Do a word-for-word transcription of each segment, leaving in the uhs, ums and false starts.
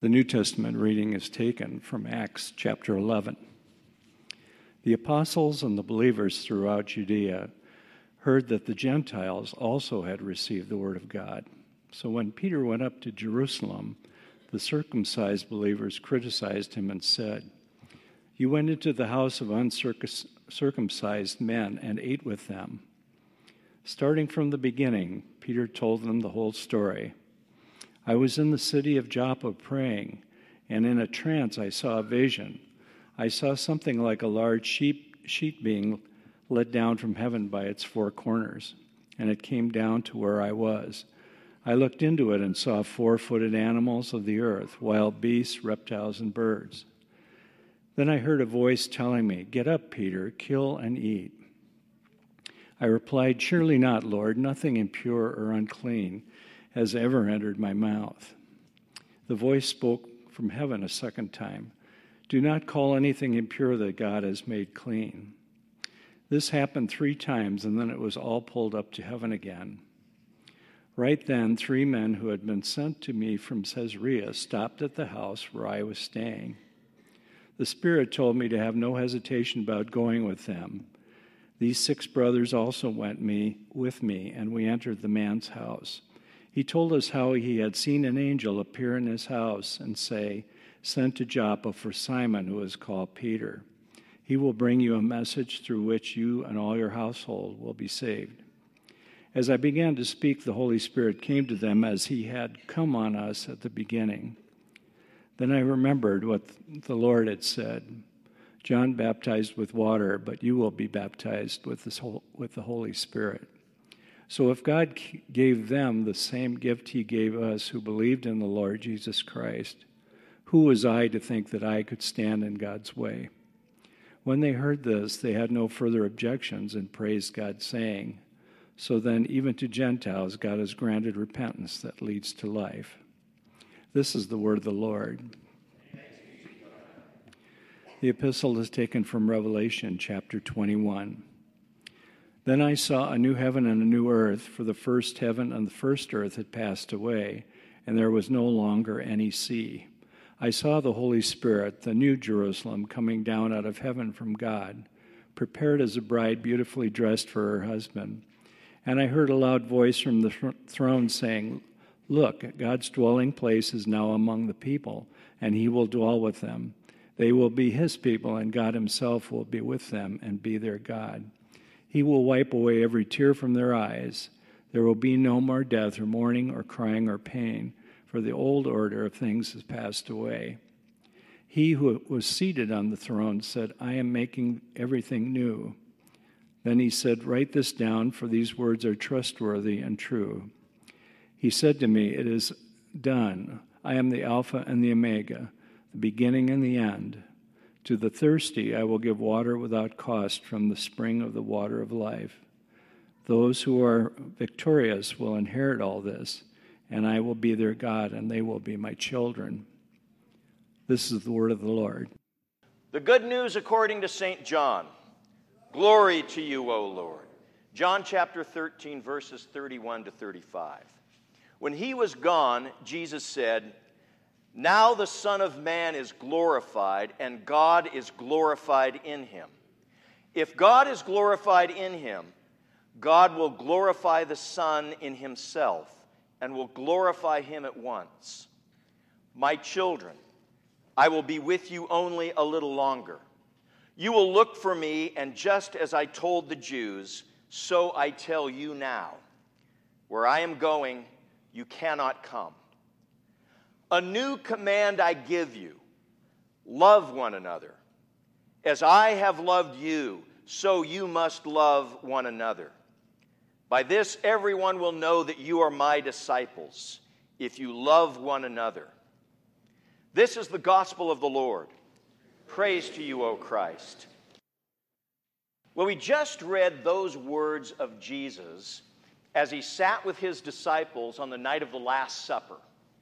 The New Testament reading is taken from Acts chapter eleven. The apostles and the believers throughout Judea heard that the Gentiles also had received the word of God. So when Peter went up to Jerusalem, the circumcised believers criticized him and said, "You went into the house of uncircumcised men and ate with them." Starting from the beginning, Peter told them the whole story. "I was in the city of Joppa praying, and in a trance I saw a vision. I saw something like a large sheep, sheet being let down from heaven by its four corners, and it came down to where I was. I looked into it and saw four-footed animals of the earth, wild beasts, reptiles, and birds. Then I heard a voice telling me, 'Get up, Peter, kill and eat.' I replied, 'Surely not, Lord, nothing impure or unclean has ever entered my mouth.' The voice spoke from heaven a second time, 'Do not call anything impure that God has made clean.' This happened three times, and then it was all pulled up to heaven again. Right then, three men who had been sent to me from Caesarea stopped at the house where I was staying. The Spirit told me to have no hesitation about going with them. These six brothers also went me with me, and we entered the man's house. He told us how he had seen an angel appear in his house and say, 'Send to Joppa for Simon, who is called Peter. He will bring you a message through which you and all your household will be saved.' As I began to speak, the Holy Spirit came to them as he had come on us at the beginning. Then I remembered what the Lord had said, 'John baptized with water, but you will be baptized with the Holy Spirit.' So if God gave them the same gift he gave us who believed in the Lord Jesus Christ, who was I to think that I could stand in God's way?" When they heard this, they had no further objections and praised God, saying, "So then, even to Gentiles, God has granted repentance that leads to life." This is the word of the Lord. The epistle is taken from Revelation chapter twenty-one. Then I saw a new heaven and a new earth, for the first heaven and the first earth had passed away, and there was no longer any sea. I saw the Holy Spirit, the new Jerusalem, coming down out of heaven from God, prepared as a bride beautifully dressed for her husband. And I heard a loud voice from the th- throne saying, "Look, God's dwelling place is now among the people, and he will dwell with them. They will be his people, and God himself will be with them and be their God. He will wipe away every tear from their eyes. There will be no more death or mourning or crying or pain, for the old order of things has passed away." He who was seated on the throne said, "I am making everything new." Then he said, "Write this down, for these words are trustworthy and true." He said to me, "It is done. I am the Alpha and the Omega, the beginning and the end. To the thirsty I will give water without cost from the spring of the water of life. Those who are victorious will inherit all this, and I will be their God, and they will be my children." This is the word of the Lord. The good news according to Saint John. Glory to you, O Lord. John chapter thirteen, verses thirty-one to thirty-five. When he was gone, Jesus said, "Now the Son of Man is glorified, and God is glorified in him. If God is glorified in him, God will glorify the Son in himself, and will glorify him at once. My children, I will be with you only a little longer. You will look for me, and just as I told the Jews, so I tell you now. Where I am going, you cannot come. A new command I give you, love one another. As I have loved you, so you must love one another. By this everyone will know that you are my disciples, if you love one another. This is the gospel of the Lord. Praise to you, O Christ." Well, we just read those words of Jesus as he sat with his disciples on the night of the Last Supper.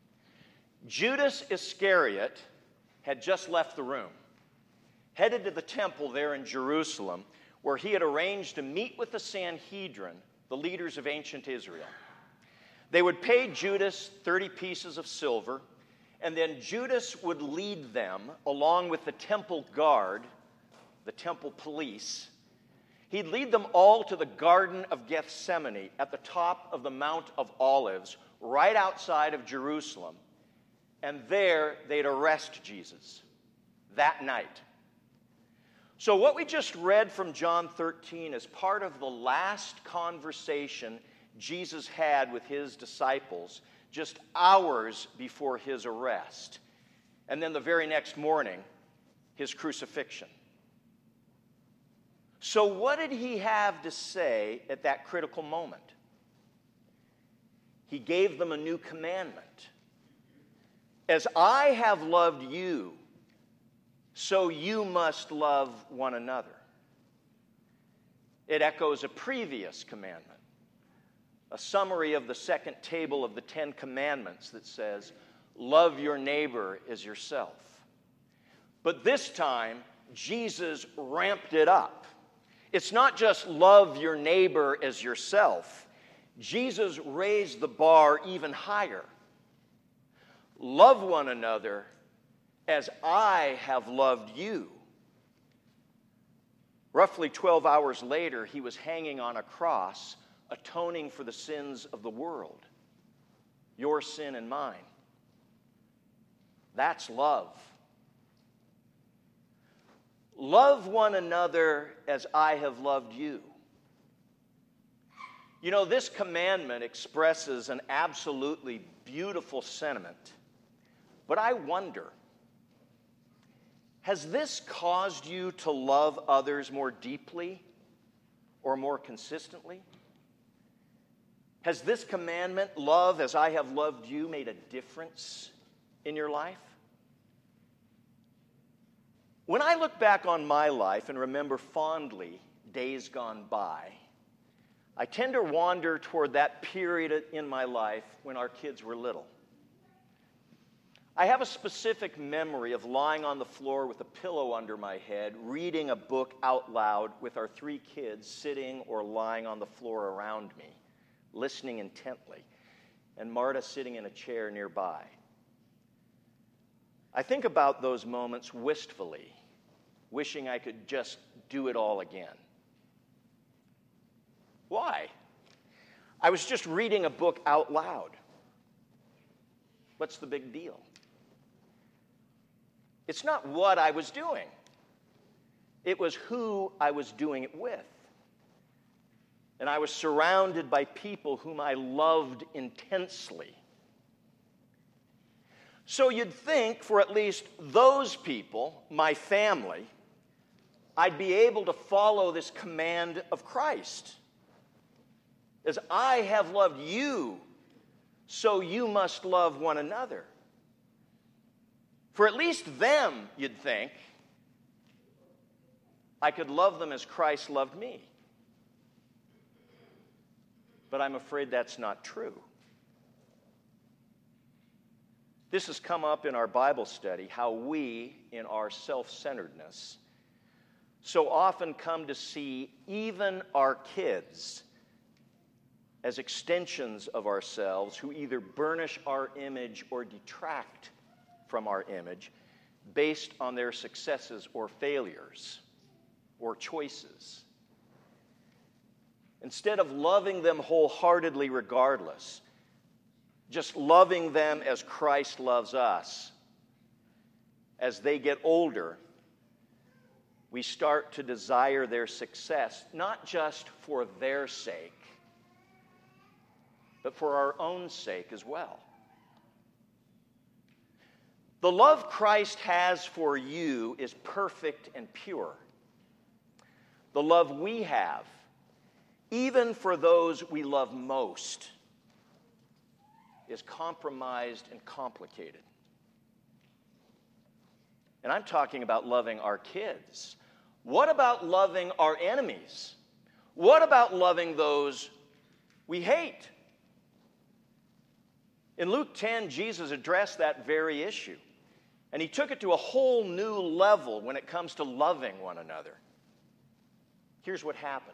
Judas Iscariot had just left the room, headed to the temple there in Jerusalem, where he had arranged to meet with the Sanhedrin, the leaders of ancient Israel. They would pay Judas thirty pieces of silver, and then Judas would lead them along with the temple guard, the temple police. He'd lead them all to the Garden of Gethsemane at the top of the Mount of Olives, right outside of Jerusalem. And there they'd arrest Jesus that night. So what we just read from John thirteen is part of the last conversation Jesus had with his disciples just hours before his arrest. And then the very next morning, his crucifixion. So what did he have to say at that critical moment? He gave them a new commandment. As I have loved you, so you must love one another. It echoes a previous commandment, a summary of the second table of the Ten Commandments that says, love your neighbor as yourself. But this time, Jesus ramped it up. It's not just love your neighbor as yourself. Jesus raised the bar even higher. Love one another as I have loved you. Roughly twelve hours later, he was hanging on a cross, atoning for the sins of the world, your sin and mine. That's love. Love one another as I have loved you. You know, this commandment expresses an absolutely beautiful sentiment. But I wonder, has this caused you to love others more deeply or more consistently? Has this commandment, love as I have loved you, made a difference in your life? When I look back on my life and remember fondly days gone by, I tend to wander toward that period in my life when our kids were little. I have a specific memory of lying on the floor with a pillow under my head, reading a book out loud with our three kids sitting or lying on the floor around me, listening intently, and Marta sitting in a chair nearby. I think about those moments wistfully, wishing I could just do it all again. Why? I was just reading a book out loud. What's the big deal? It's not what I was doing. It was who I was doing it with. And I was surrounded by people whom I loved intensely. So you'd think for at least those people, my family, I'd be able to follow this command of Christ. As I have loved you, so you must love one another. For at least them, you'd think, I could love them as Christ loved me. But I'm afraid that's not true. This has come up in our Bible study, how we, in our self-centeredness, so often come to see even our kids as extensions of ourselves who either burnish our image or detract from our image based on their successes or failures or choices. Instead of loving them wholeheartedly regardless, just loving them as Christ loves us, as they get older, we start to desire their success, not just for their sake, but for our own sake as well. The love Christ has for you is perfect and pure. The love we have, even for those we love most, is compromised and complicated. And I'm talking about loving our kids. What about loving our enemies? What about loving those we hate? In Luke ten, Jesus addressed that very issue. And he took it to a whole new level when it comes to loving one another. Here's what happened.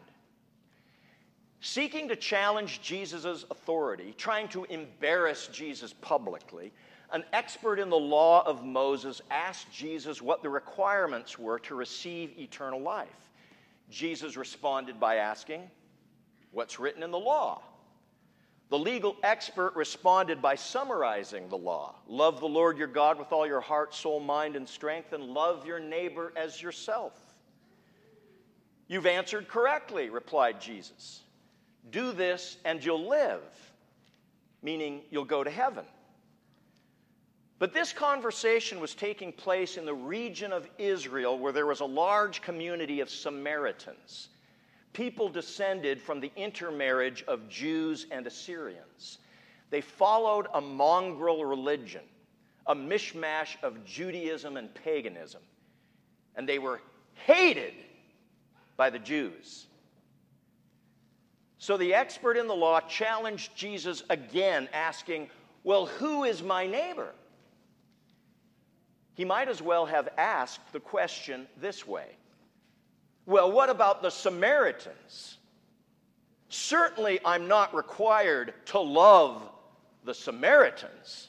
Seeking to challenge Jesus' authority, trying to embarrass Jesus publicly, An expert in the law of Moses asked Jesus what the requirements were to receive eternal life. Jesus responded by asking, "What's written in the law?" The legal expert responded by summarizing the law. Love the Lord your God with all your heart, soul, mind, and strength, and love your neighbor as yourself. "You've answered correctly," replied Jesus. "Do this and you'll live," meaning you'll go to heaven. But this conversation was taking place in the region of Israel where there was a large community of Samaritans, people descended from the intermarriage of Jews and Assyrians. They followed a mongrel religion, a mishmash of Judaism and paganism, and they were hated by the Jews. So the expert in the law challenged Jesus again, asking, "Well, who is my neighbor?" He might as well have asked the question this way: "Well, what about the Samaritans? Certainly I'm not required to love the Samaritans."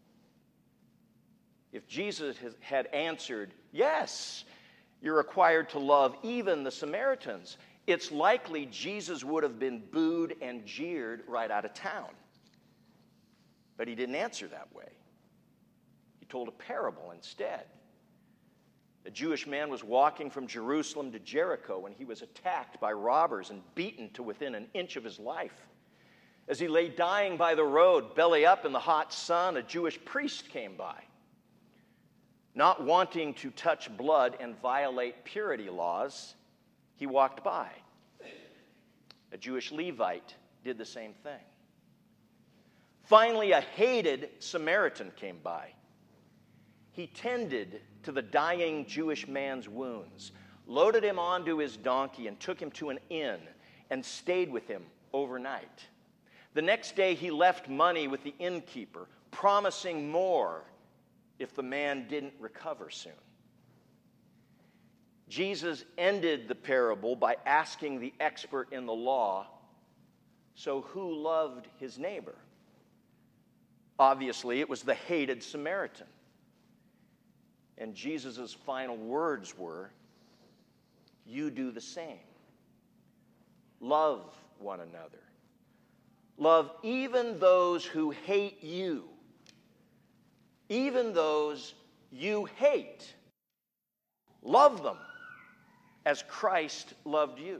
If Jesus had answered, "Yes, you're required to love even the Samaritans," it's likely Jesus would have been booed and jeered right out of town. But he didn't answer that way. He told a parable instead. A Jewish man was walking from Jerusalem to Jericho when he was attacked by robbers and beaten to within an inch of his life. As he lay dying by the road, belly up in the hot sun, a Jewish priest came by. Not wanting to touch blood and violate purity laws, he walked by. A Jewish Levite did the same thing. Finally, a hated Samaritan came by. He tended to the dying Jewish man's wounds, loaded him onto his donkey, and took him to an inn and stayed with him overnight. The next day, he left money with the innkeeper, promising more if the man didn't recover soon. Jesus ended the parable by asking the expert in the law, "So who loved his neighbor?" Obviously, it was the hated Samaritan. And Jesus' final words were, "You do the same. Love one another. Love even those who hate you. Even those you hate. Love them as Christ loved you."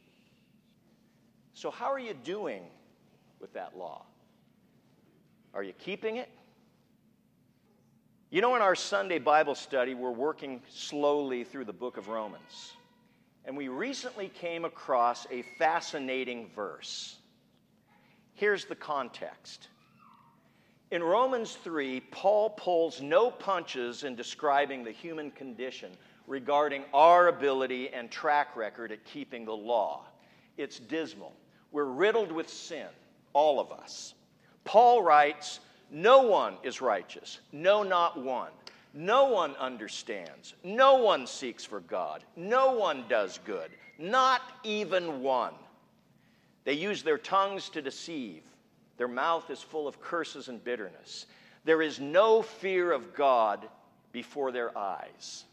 So how are you doing with that law? Are you keeping it? You know, in our Sunday Bible study, we're working slowly through the book of Romans. And we recently came across a fascinating verse. Here's the context. In Romans three, Paul pulls no punches in describing the human condition regarding our ability and track record at keeping the law. It's dismal. We're riddled with sin, all of us. Paul writes, "No one is righteous, no, not one. No one understands. No one seeks for God. No one does good, not even one. They use their tongues to deceive. Their mouth is full of curses and bitterness. There is no fear of God before their eyes."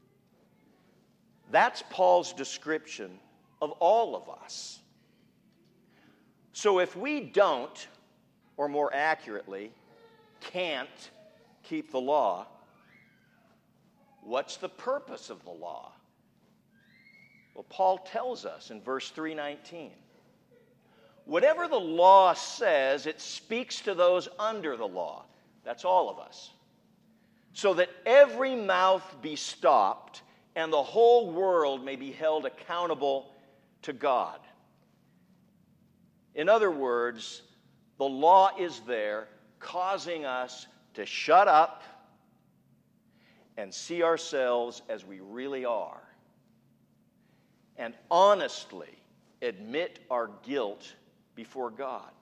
That's Paul's description of all of us. So if we don't, or more accurately, can't keep the law, what's the purpose of the law? Well, Paul tells us in verse three nineteen. Whatever the law says, it speaks to those under the law. That's all of us. So that every mouth be stopped and the whole world may be held accountable to God. In other words, the law is there causing us to shut up and see ourselves as we really are, and honestly admit our guilt before God.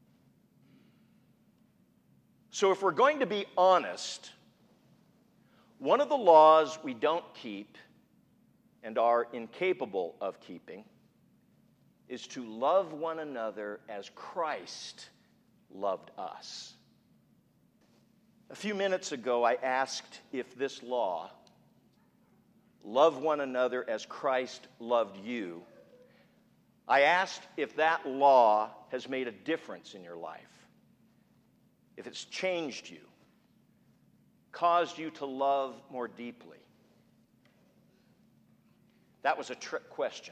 So if we're going to be honest, one of the laws we don't keep and are incapable of keeping is to love one another as Christ loved us. A few minutes ago, I asked if this law, love one another as Christ loved you, I asked if that law has made a difference in your life, if it's changed you, caused you to love more deeply. That was a trick question.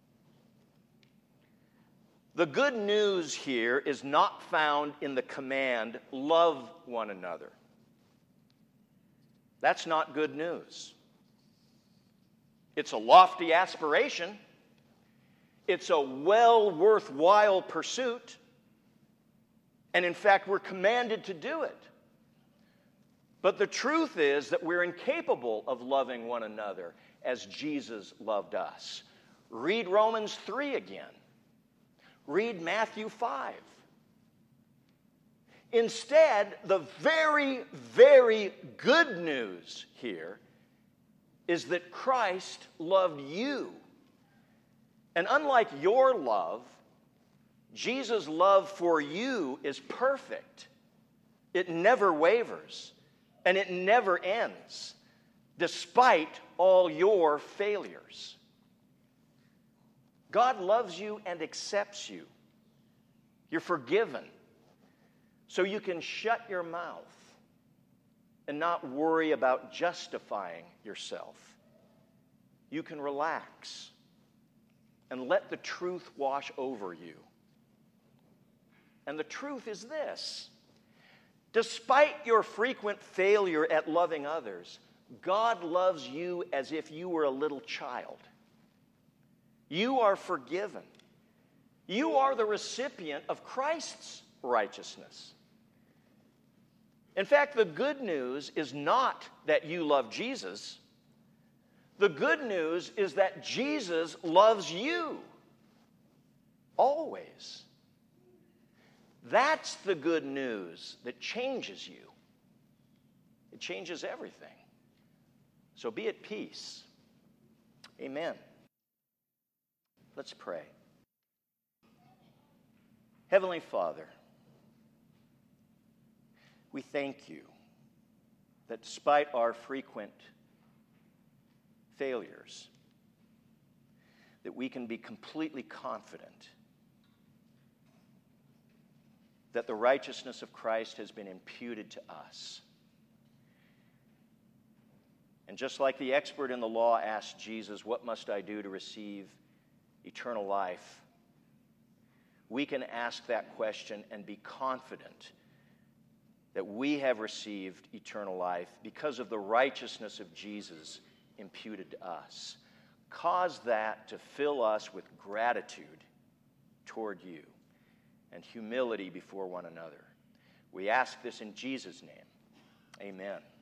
The good news here is not found in the command, love one another. That's not good news. It's a lofty aspiration. It's a well worthwhile pursuit. And in fact, we're commanded to do it. But the truth is that we're incapable of loving one another as Jesus loved us. Read Romans three again. Read Matthew five. Instead, the very, very good news here is that Christ loved you. And unlike your love, Jesus' love for you is perfect. It never wavers, and it never ends, despite all your failures. God loves you and accepts you. You're forgiven. So you can shut your mouth and not worry about justifying yourself. You can relax and let the truth wash over you. And the truth is this: despite your frequent failure at loving others, God loves you as if you were a little child. You are forgiven. You are the recipient of Christ's righteousness. In fact, the good news is not that you love Jesus. The good news is that Jesus loves you. Always. That's the good news that changes you. It changes everything. So be at peace. Amen. Let's pray. Heavenly Father, we thank you that despite our frequent failures, that we can be completely confident that the righteousness of Christ has been imputed to us. And just like the expert in the law asked Jesus, "What must I do to receive eternal life?" we can ask that question and be confident that we have received eternal life because of the righteousness of Jesus imputed to us. Cause that to fill us with gratitude toward you and humility before one another. We ask this in Jesus' name. Amen.